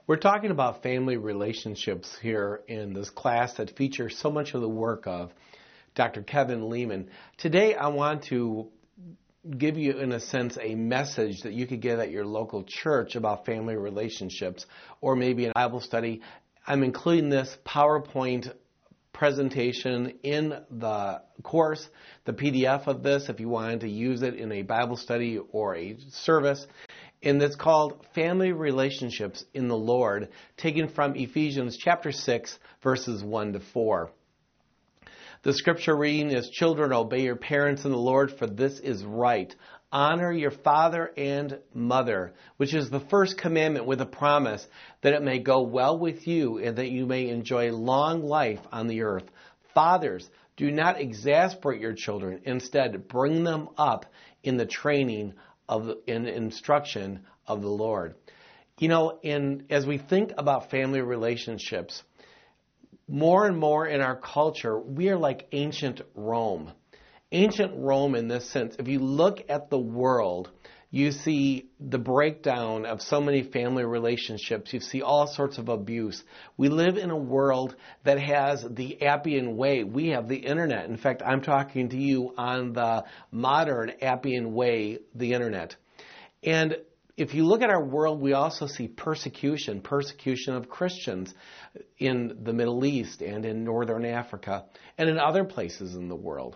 We're talking about family relationships here in this class that features so much of the work of Dr. Kevin Leman. Today I want to give you, in a sense, a message that you could get at your local church about family relationships, or maybe a Bible study. I'm including this PowerPoint presentation in the course, the PDF of this, if you wanted to use it in a Bible study or a service. And it's called Family Relationships in the Lord, taken from Ephesians chapter 6, verses 1 to 4. The scripture reading is, "Children, obey your parents in the Lord, for this is right. Honor your father and mother," which is the first commandment with a promise that it may go well with you and that you may enjoy long life on the earth. Fathers, do not exasperate your children. Instead, bring them up in the training in instruction of the Lord. You know, as we think about family relationships, more and more in our culture, we are like ancient Rome. Ancient Rome in this sense, if you look at the world, you see the breakdown of so many family relationships. You see all sorts of abuse. We live in a world that has the Appian Way. We have the internet. In fact, I'm talking to you on the modern Appian Way, the internet. And if you look at our world, we also see persecution of Christians in the Middle East and in Northern Africa and in other places in the world.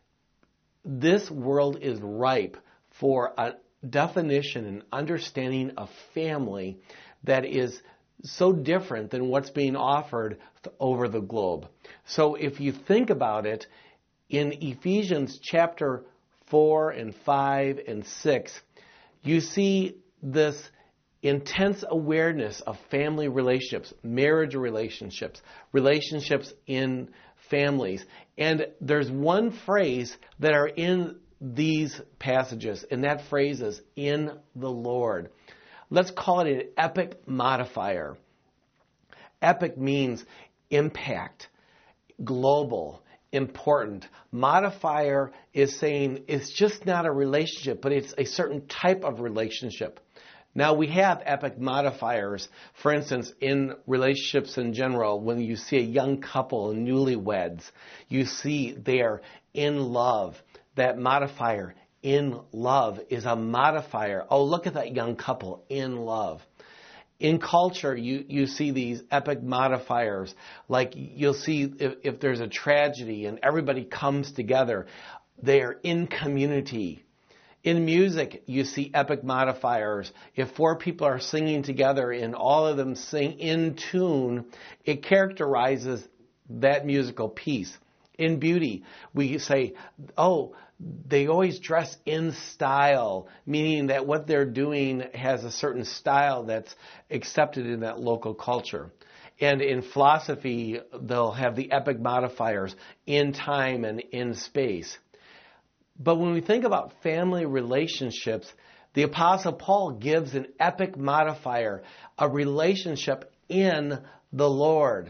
This world is ripe for a definition and understanding of family that is so different than what's being offered over the globe. So if you think about it, in Ephesians chapter 4 and 5 and 6, you see this intense awareness of family relationships, marriage relationships, relationships in families. And there's one phrase that are in these passages, and that phrase is "in the Lord." Let's call it an epic modifier. Epic means impact, global, important. Modifier is saying it's just not a relationship, but it's a certain type of relationship. Now, we have epic modifiers, for instance, in relationships in general. When you see a young couple, newlyweds, you see they're in love. That modifier, in love, is a modifier. Oh, look at that young couple, in love. In culture, you see these epic modifiers. Like you'll see if there's a tragedy and everybody comes together, they're in community. In music, you see epic modifiers. If 4 people are singing together and all of them sing in tune, it characterizes that musical piece. In beauty, we say, oh, they always dress in style, meaning that what they're doing has a certain style that's accepted in that local culture. And in philosophy, they'll have the epic modifiers in time and in space. But when we think about family relationships, the Apostle Paul gives an epic modifier, a relationship in the Lord.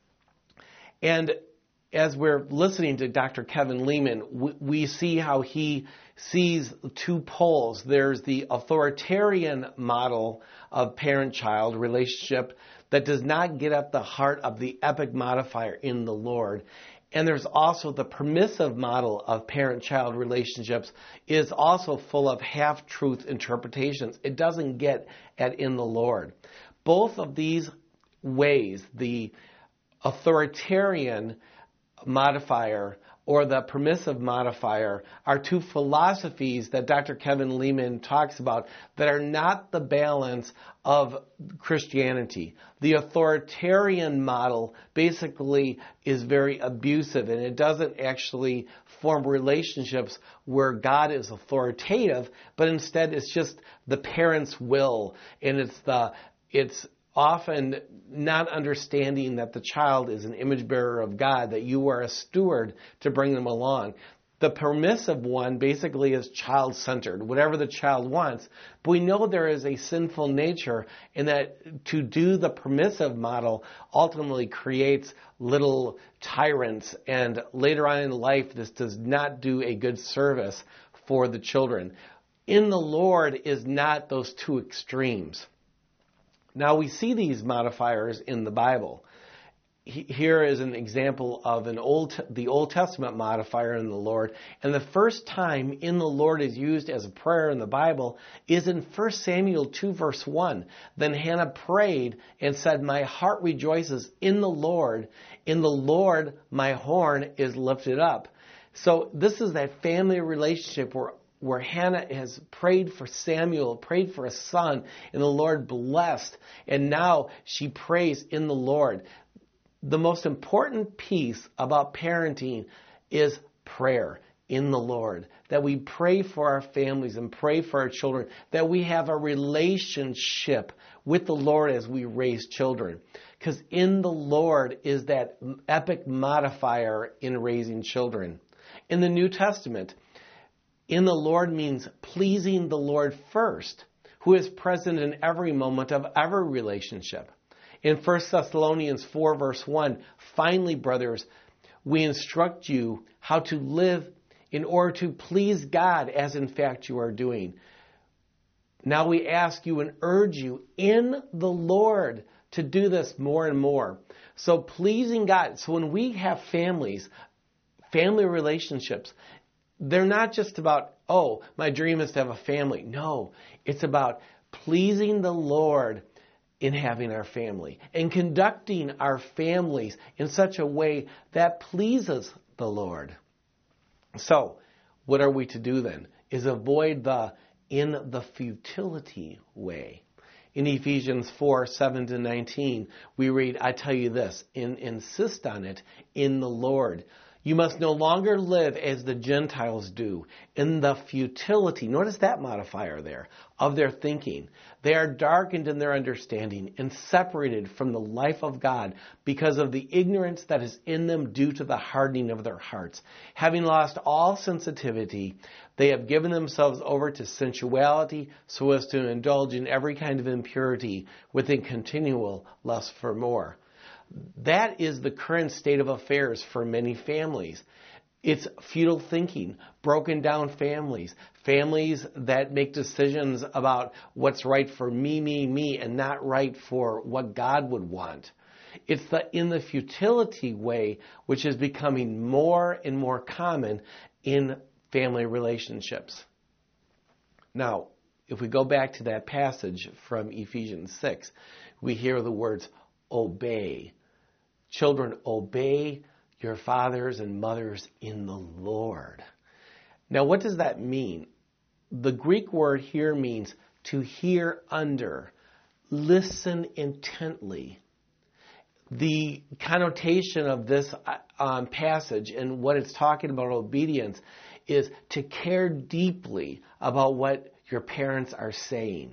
And as we're listening to Dr. Kevin Leman, we see how he sees 2 poles. There's the authoritarian model of parent-child relationship that does not get at the heart of the epic modifier in the Lord. And there's also the permissive model of parent-child relationships is also full of half-truth interpretations. It doesn't get at in the Lord. Both of these ways, the authoritarian modifier or the permissive modifier, are 2 philosophies that Dr. Kevin Leman talks about that are not the balance of Christianity. The authoritarian model basically is very abusive, and it doesn't actually form relationships where God is authoritative, but instead it's just the parent's will, and it's often not understanding that the child is an image bearer of God, that you are a steward to bring them along. The permissive one basically is child-centered, whatever the child wants. But we know there is a sinful nature, and that to do the permissive model ultimately creates little tyrants, and later on in life this does not do a good service for the children. In the Lord is not those 2 extremes. Now we see these modifiers in the Bible. Here is an example of the Old Testament modifier in the Lord. And the first time in the Lord is used as a prayer in the Bible is in 1 Samuel 2 verse 1. Then Hannah prayed and said, "My heart rejoices in the Lord. In the Lord my horn is lifted up." So this is that family relationship where Hannah has prayed for Samuel, prayed for a son, and the Lord blessed. And now she prays in the Lord. The most important piece about parenting is prayer in the Lord. That we pray for our families and pray for our children. That we have a relationship with the Lord as we raise children. Because in the Lord is that epic modifier in raising children. In the New Testament, in the Lord means pleasing the Lord first, who is present in every moment of every relationship. In 1 Thessalonians 4 verse 1, finally, brothers, we instruct you how to live in order to please God, as in fact you are doing. Now we ask you and urge you in the Lord to do this more and more. So pleasing God. So when we have families, family relationships, they're not just about, oh, my dream is to have a family. No, it's about pleasing the Lord in having our family and conducting our families in such a way that pleases the Lord. So, what are we to do then? Is avoid the in the futility way. In Ephesians 4, 7-19, we read, I tell you this, insist on it in the Lord. You must no longer live as the Gentiles do, in the futility, notice that modifier there, of their thinking. They are darkened in their understanding and separated from the life of God because of the ignorance that is in them due to the hardening of their hearts. Having lost all sensitivity, they have given themselves over to sensuality so as to indulge in every kind of impurity with a continual lust for more. That is the current state of affairs for many families. It's futile thinking, broken down families, families that make decisions about what's right for me, and not right for what God would want. It's the in the futility way which is becoming more and more common in family relationships. Now, if we go back to that passage from Ephesians 6, we hear the words obey. Children, obey your fathers and mothers in the Lord. Now, what does that mean? The Greek word here means to hear under, listen intently. The connotation of this passage and what it's talking about obedience is to care deeply about what your parents are saying.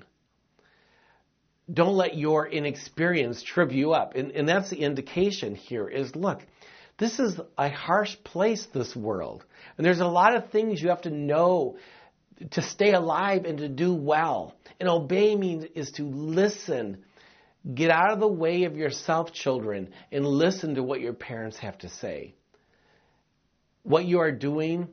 Don't let your inexperience trip you up. And that's the indication here is, look, this is a harsh place, this world. And there's a lot of things you have to know to stay alive and to do well. And obey is to listen. Get out of the way of yourself, children, and listen to what your parents have to say. What you are doing,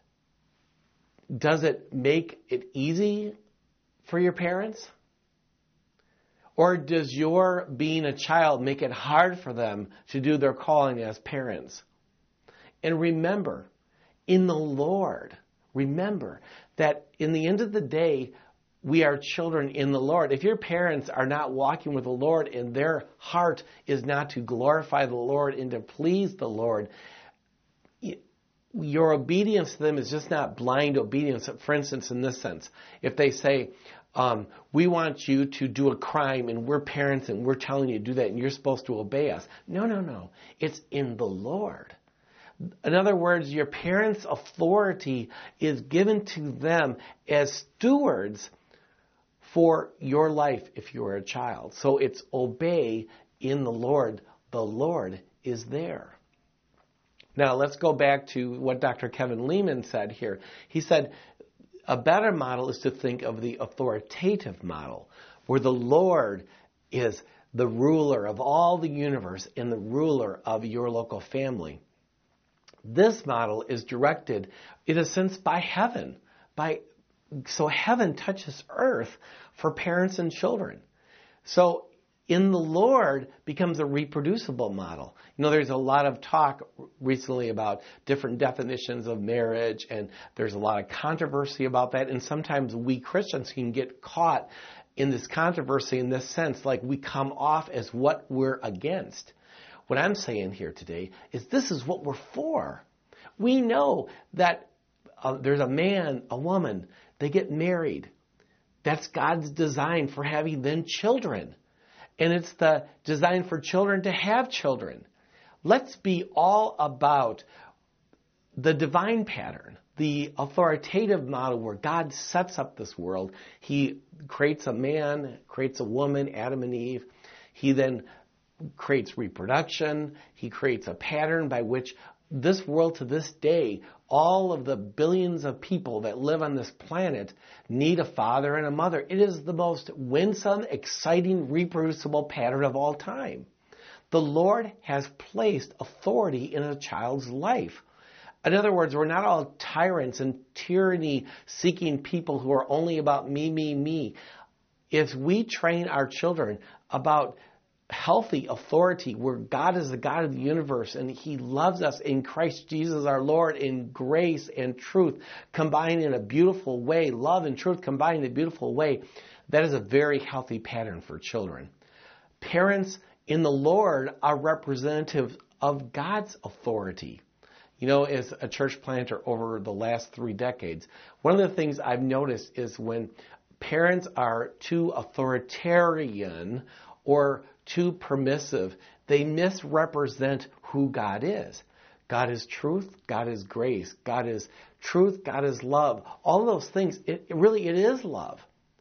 does it make it easy for your parents? Or does your being a child make it hard for them to do their calling as parents? And remember, in the Lord, remember that in the end of the day, we are children in the Lord. If your parents are not walking with the Lord and their heart is not to glorify the Lord and to please the Lord, your obedience to them is just not blind obedience. For instance, in this sense, if they say, we want you to do a crime and we're parents and we're telling you to do that and you're supposed to obey us. No. It's in the Lord. In other words, your parents' authority is given to them as stewards for your life if you are a child. So it's obey in the Lord. The Lord is there. Now let's go back to what Dr. Kevin Leman said here. He said, a better model is to think of the authoritative model, where the Lord is the ruler of all the universe and the ruler of your local family. This model is directed, in a sense, by heaven. So heaven touches earth for parents and children. So in the Lord becomes a reproducible model. There's a lot of talk recently about different definitions of marriage, and there's a lot of controversy about that, and sometimes we Christians can get caught in this controversy in this sense, like we come off as what we're against. What I'm saying here today is this is what we're for. We know that there's a man, a woman, they get married. That's God's design for having then children. And it's the design for children to have children. Let's be all about the divine pattern, the authoritative model where God sets up this world. He creates a man, creates a woman, Adam and Eve. He then creates reproduction. He creates a pattern by which this world to this day, all of the billions of people that live on this planet need a father and a mother. It is the most winsome, exciting, reproducible pattern of all time. The Lord has placed authority in a child's life. In other words, we're not all tyrants and tyranny-seeking people who are only about me, me, me. If we train our children about healthy authority, where God is the God of the universe and He loves us in Christ Jesus our Lord in grace and truth combined in a beautiful way, love and truth combined in a beautiful way, that is a very healthy pattern for children. Parents in the Lord are representatives of God's authority. As a church planter over the last 3 decades, one of the things I've noticed is when parents are too authoritarian or too permissive, they misrepresent who God is. God is truth, God is grace, God is truth, God is love. All of those things, it is love.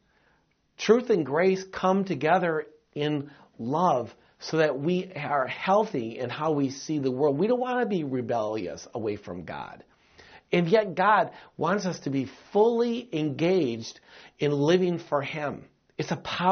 Truth and grace come together in love so that we are healthy in how we see the world. We don't want to be rebellious away from God. And yet God wants us to be fully engaged in living for Him. It's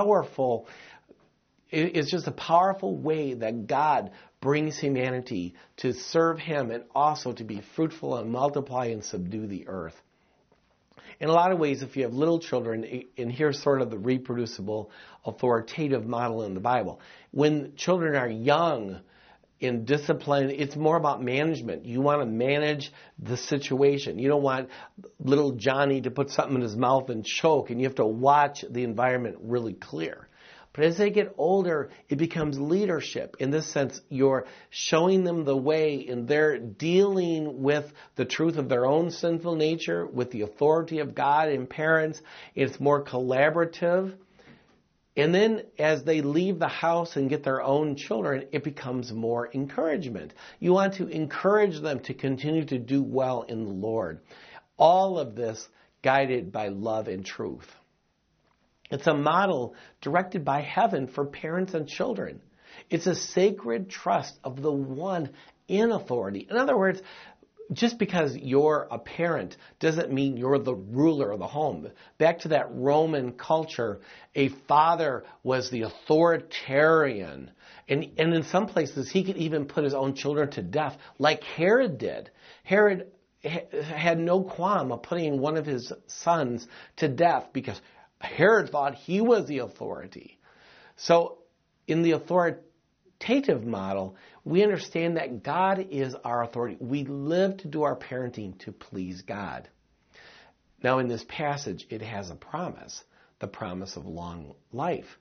just a powerful way that God brings humanity to serve Him and also to be fruitful and multiply and subdue the earth. In a lot of ways, if you have little children, and here's sort of the reproducible, authoritative model in the Bible. When children are young, in discipline, it's more about management. You want to manage the situation. You don't want little Johnny to put something in his mouth and choke, and you have to watch the environment really clear. But as they get older, it becomes leadership. In this sense, you're showing them the way, and they're dealing with the truth of their own sinful nature, with the authority of God and parents. It's more collaborative. And then as they leave the house and get their own children, it becomes more encouragement. You want to encourage them to continue to do well in the Lord. All of this guided by love and truth. It's a model directed by heaven for parents and children. It's a sacred trust of the one in authority. In other words, just because you're a parent doesn't mean you're the ruler of the home. Back to that Roman culture, a father was the authoritarian. And in some places, he could even put his own children to death, like Herod did. Herod had no qualm of putting one of his sons to death because Herod thought he was the authority. So in the authoritative model, we understand that God is our authority. We live to do our parenting to please God. Now in this passage, it has a promise, the promise of long life.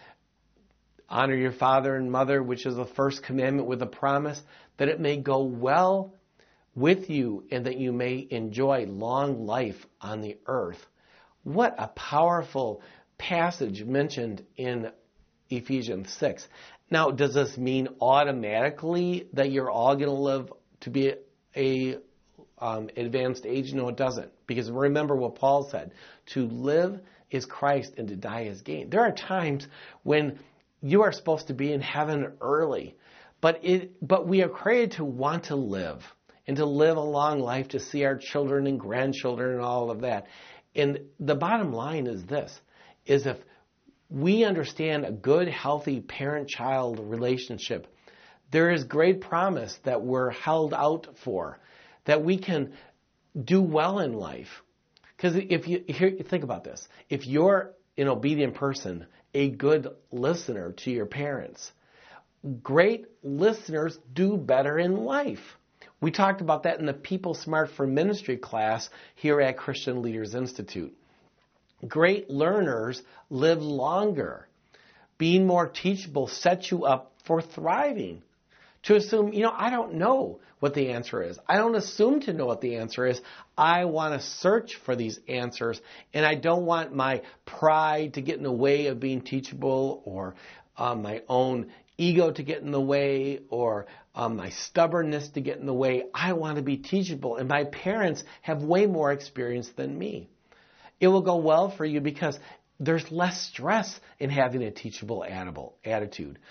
Honor your father and mother, which is the first commandment, with a promise that it may go well with you and that you may enjoy long life on the earth. What a powerful passage mentioned in Ephesians 6. Now, does this mean automatically that you're all going to live to be a advanced age? No, it doesn't. Because remember what Paul said, to live is Christ and to die is gain. There are times when you are supposed to be in heaven early, but we are created to want to live and to live a long life, to see our children and grandchildren and all of that. And the bottom line is this, is if we understand a good, healthy parent-child relationship, there is great promise that we're held out for, that we can do well in life. Because think about this, if you're an obedient person a good listener to your parents. Great listeners do better in life. We talked about that in the People Smart for Ministry class here at Christian Leaders Institute. Great learners live longer. Being more teachable sets you up for thriving. To assume, I don't know what the answer is. I don't assume to know what the answer is. I want to search for these answers, and I don't want my pride to get in the way of being teachable, or my own ego to get in the way, or my stubbornness to get in the way. I want to be teachable, and my parents have way more experience than me. It will go well for you because there's less stress in having a teachable attitude.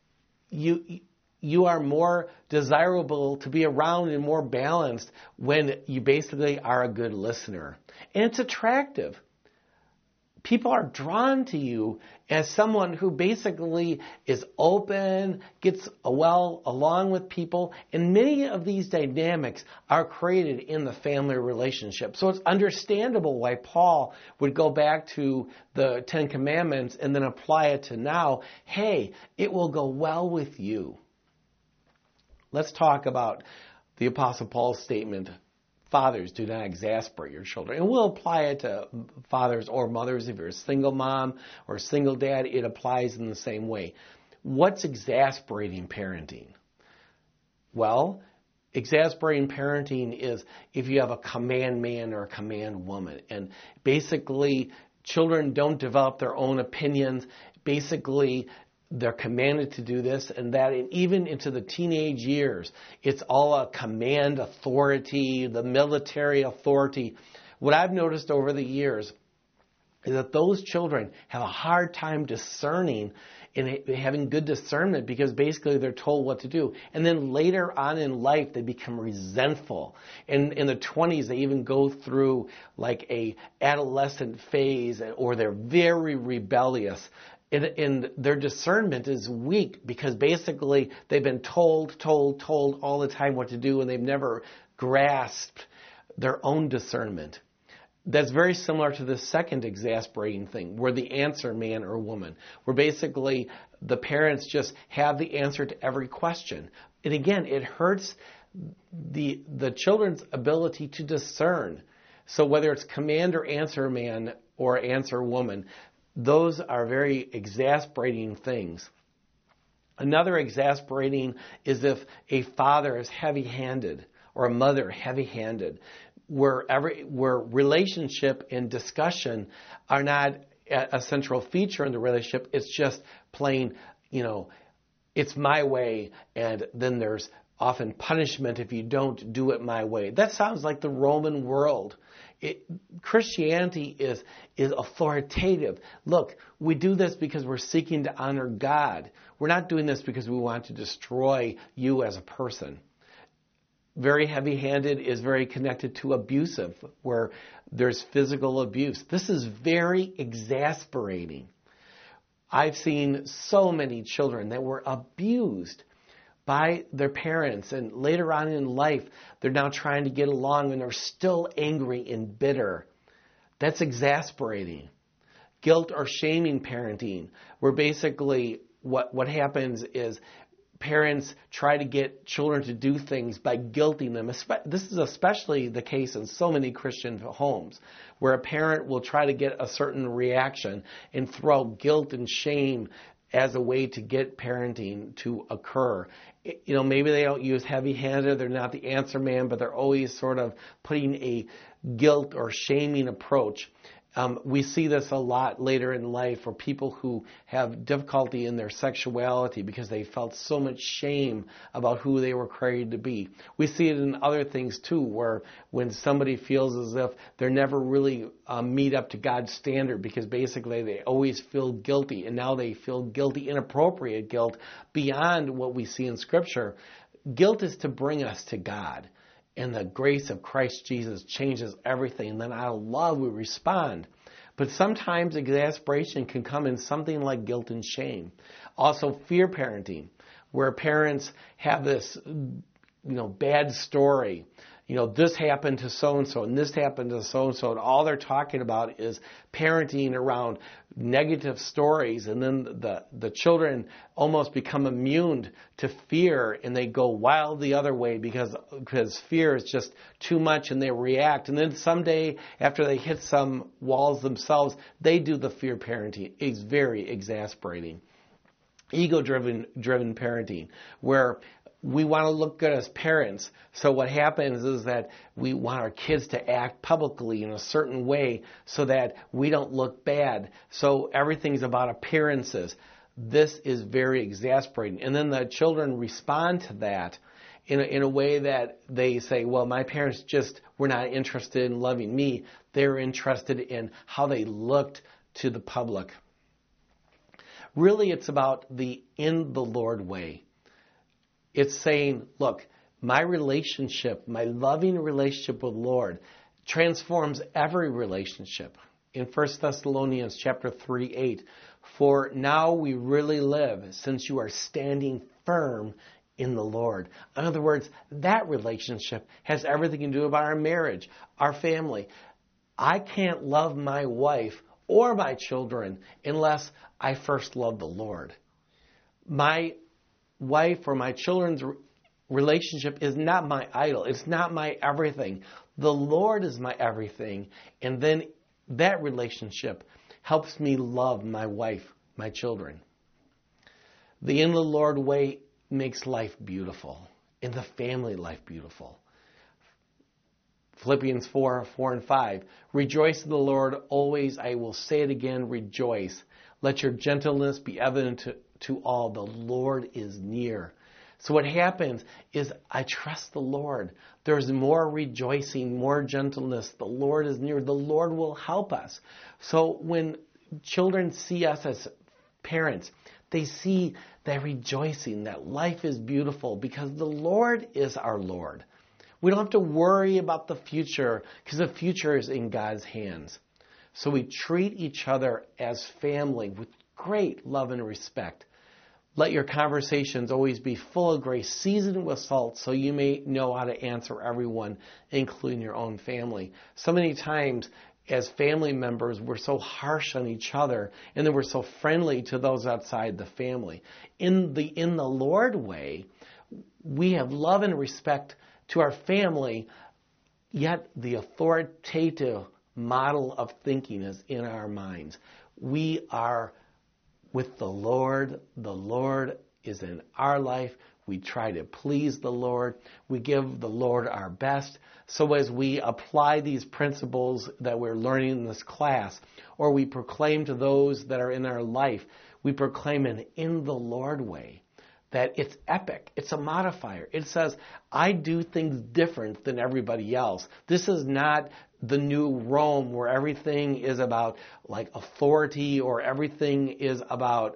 You are more desirable to be around and more balanced when you basically are a good listener. And it's attractive. People are drawn to you as someone who basically is open, gets well along with people, and many of these dynamics are created in the family relationship. So it's understandable why Paul would go back to the Ten Commandments and then apply it to now. Hey, it will go well with you. Let's talk about the Apostle Paul's statement, fathers, do not exasperate your children. And we'll apply it to fathers or mothers. If you're a single mom or a single dad, it applies in the same way. What's exasperating parenting? Well, exasperating parenting is if you have a command man or a command woman. And basically, children don't develop their own opinions. Basically, they're commanded to do this and that, and even into the teenage years, it's all a command authority, the military authority. What I've noticed over the years is that those children have a hard time discerning and having good discernment because basically they're told what to do. And then later on in life, they become resentful. And in the 20s, they even go through like a adolescent phase, or they're very rebellious. And their discernment is weak because basically they've been told all the time what to do, and they've never grasped their own discernment. That's very similar to the second exasperating thing, where the answer man or woman, where basically the parents just have the answer to every question. And again, it hurts the children's ability to discern. So whether it's command or answer man or answer woman, those are very exasperating things. Another exasperating is if a father is heavy-handed or a mother heavy-handed, where relationship and discussion are not a central feature in the relationship. It's just plain, it's my way, and then there's often punishment if you don't do it my way. That sounds like the Roman world. Christianity is authoritative. Look, we do this because we're seeking to honor God. We're not doing this because we want to destroy you as a person. Very heavy-handed is very connected to abusive, where there's physical abuse. This is very exasperating. I've seen so many children that were abused by their parents, and later on in life, they're now trying to get along and they're still angry and bitter. That's exasperating. Guilt or shaming parenting, where basically what happens is parents try to get children to do things by guilting them. This is especially the case in so many Christian homes, where a parent will try to get a certain reaction and throw guilt and shame as a way to get parenting to occur. Maybe they don't use heavy-handed, they're not the answer man, but they're always sort of putting a guilt or shaming approach. We see this a lot later in life for people who have difficulty in their sexuality because they felt so much shame about who they were created to be. We see it in other things too, where when somebody feels as if they're never really meet up to God's standard because basically they always feel guilty, and now they feel guilty, inappropriate guilt beyond what we see in Scripture. Guilt is to bring us to God. And the grace of Christ Jesus changes everything. And then out of love we respond. But sometimes exasperation can come in something like guilt and shame. Also fear parenting, where parents have this, bad story. this happened to so-and-so and this happened to so-and-so, and all they're talking about is parenting around negative stories, and then the children almost become immune to fear, and they go wild the other way because fear is just too much, and they react. And then someday, after they hit some walls themselves, they do the fear parenting. It's very exasperating. Ego-driven parenting, where we want to look good as parents. So what happens is that we want our kids to act publicly in a certain way so that we don't look bad. So everything's about appearances. This is very exasperating. And then the children respond to that in a way that they say, well, my parents just were not interested in loving me. They're interested in how they looked to the public. Really, it's about the in the Lord way. It's saying, look, my relationship, my loving relationship with the Lord transforms every relationship. In 1 Thessalonians chapter 3:8, for now we really live since you are standing firm in the Lord. In other words, that relationship has everything to do about our marriage, our family. I can't love my wife or my children unless I first love the Lord. My wife or my children's relationship is not my idol. It's not my everything. The Lord is my everything. And then that relationship helps me love my wife, my children. The in the Lord way makes life beautiful, and the family life beautiful. Philippians 4:4-5. Rejoice in the Lord always. I will say it again, rejoice. Let your gentleness be evident to all. The Lord is near. So what happens is I trust the Lord. There's more rejoicing, more gentleness. The Lord is near. The Lord will help us. So when children see us as parents, they see that rejoicing, that life is beautiful because the Lord is our Lord. We don't have to worry about the future because the future is in God's hands. So we treat each other as family with great love and respect. Let your conversations always be full of grace, seasoned with salt, so you may know how to answer everyone, including your own family. So many times, as family members, we're so harsh on each other, and then we're so friendly to those outside the family. In the Lord way, we have love and respect to our family, yet the authoritative model of thinking is in our minds. We are with the Lord. The Lord is in our life. We try to please the Lord. We give the Lord our best. So as we apply these principles that we're learning in this class, or we proclaim to those that are in our life, we proclaim an in the Lord way. That it's epic. It's a modifier. It says, I do things different than everybody else. This is not the new Rome where everything is about like authority, or everything is about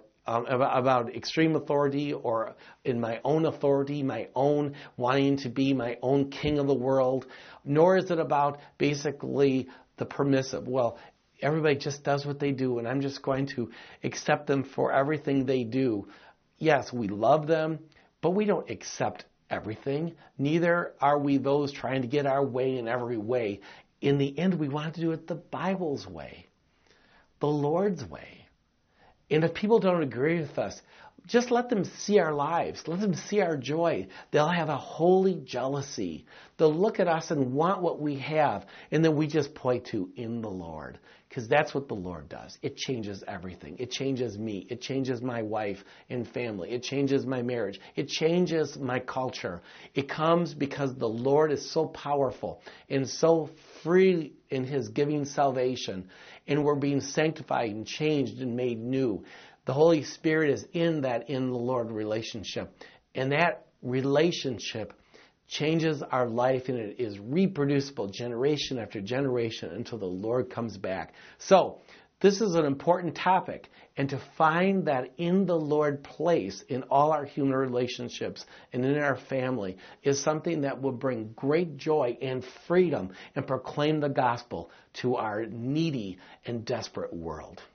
extreme authority, or in my own authority, my own wanting to be my own king of the world. Nor is it about basically the permissive. Well, everybody just does what they do, and I'm just going to accept them for everything they do. Yes, we love them, but we don't accept everything. Neither are we those trying to get our way in every way. In the end, we want to do it the Bible's way, the Lord's way. And if people don't agree with us, just let them see our lives. Let them see our joy. They'll have a holy jealousy. They'll look at us and want what we have. And then we just point to in the Lord. Because that's what the Lord does. It changes everything. It changes me. It changes my wife and family. It changes my marriage. It changes my culture. It comes because the Lord is so powerful and so free in His giving salvation. And we're being sanctified and changed and made new. The Holy Spirit is in that in the Lord relationship. And that relationship changes our life, and it is reproducible generation after generation until the Lord comes back. So this is an important topic, and to find that in the Lord place in all our human relationships and in our family is something that will bring great joy and freedom and proclaim the gospel to our needy and desperate world.